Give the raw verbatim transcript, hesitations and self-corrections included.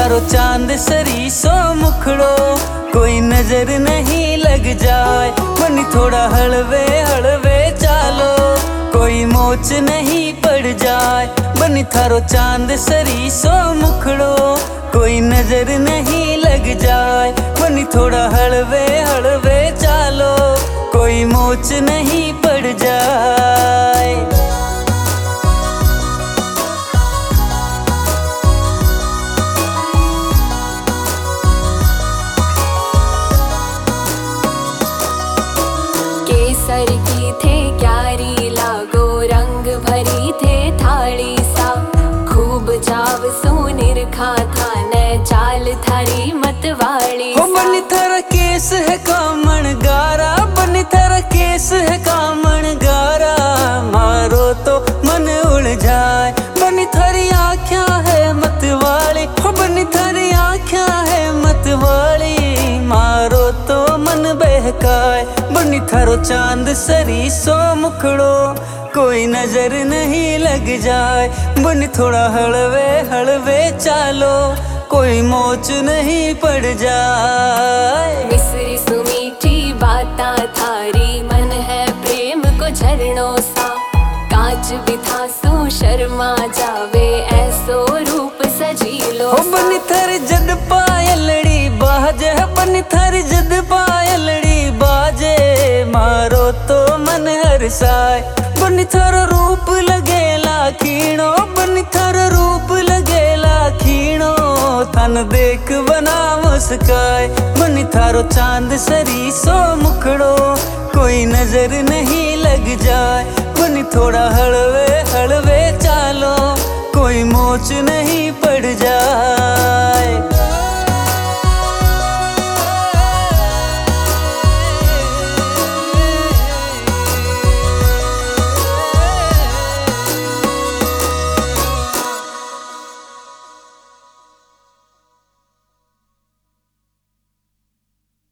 थारो चांद सरी सो मुखड़ो कोई नजर नहीं लग जाए। बनी थोड़ा हलवे हलवे चालो कोई मोच नहीं पड़ जाए। बनी थारो चांद सरी सो मुखड़ो कोई नजर नहीं लग जाए। बनी थोड़ा हलवे हलवे चालो कोई मोच नहीं पड़ जाए। केसर की थे क्यारी लागो रंग भरी थे थाली सा। खूब जाव सोनिर खा था न चाल थारी मतवाली सा। बनी थारा केस है कामण गारा, बनी थारा केस है कामण गारा। मारो तो मन उड़ जाए। बनी थारी आँखियाँ है मतवाली, बनी थारी आँखियाँ है मतवाली। मारो तो मन बहकाए। बनी थारो चांद सरी सो मुखड़ो कोई नजर नहीं लग जाए। बनी थोड़ा हलवे हलवे चालो कोई मोच नहीं पड़ जाए। मिसरी सुमीठी बाता थारी मन है प्रेम को झरणों सा। कांच भी था सो शर्मा जावे ऐसो रूप सजीलो सा। बनी थारी जद पायलड़ी बाजे, बनी थारी जद पायलड़ी बाजे। मारो तो मन हरसाए। बनी थारो रूप लगेला खीणो, बनी थारो रूप लगेला खीणो। थन देख बना मुस्काए। बनी थारो चांद सरी सो मुखड़ो कोई नजर नहीं लग जाए। बनी थोड़ा हलवे हलवे चालो कोई मोच नहीं